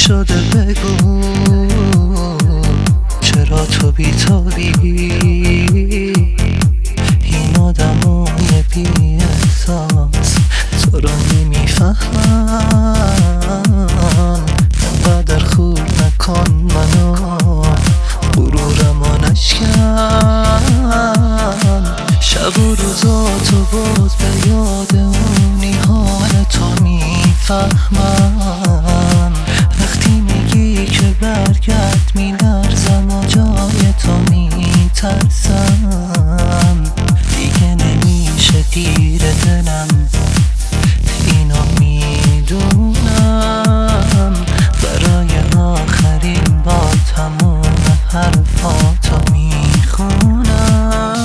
شده بگو چرا تو بی‌تابی؟ این آدمای بی احساس تو رو نمیفهمن. انقدر خور نکن منو، غرورمو نشکن. شب و روزاتو باز به یاد اونی حال تو میفهمم. وقتی میگی که برگرد میلرزم و جای تو میترسم. دیگه نمیشه دیر دلم، اینو میدونم. برای آخرین بار تموم حرفاتو میخونم.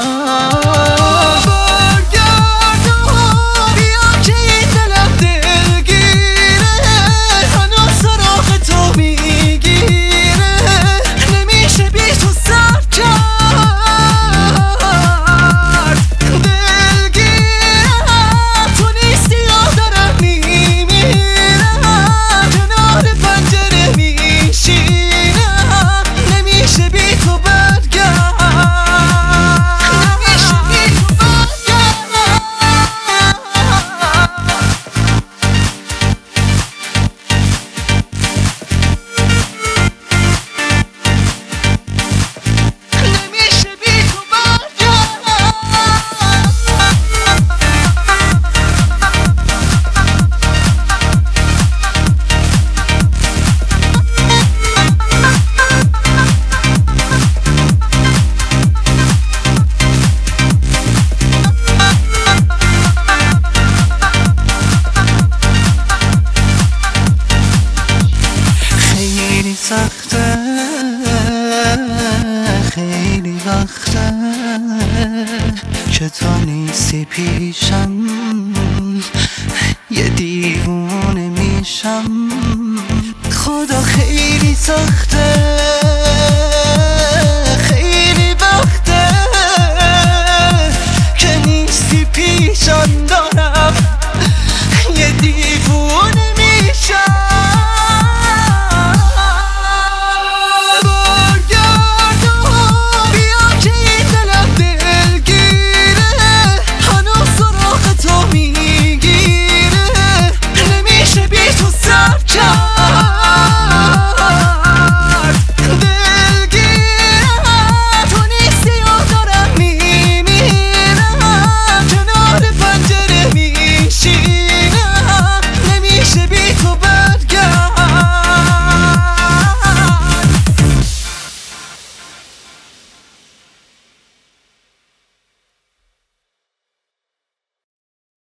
سخته، خیلی وقته که تو نیستی پیشم. یه دیوونه میشم. خدا خیلی سخته، خیلی وقته که نیستی پیشم. دارم یه دیوونه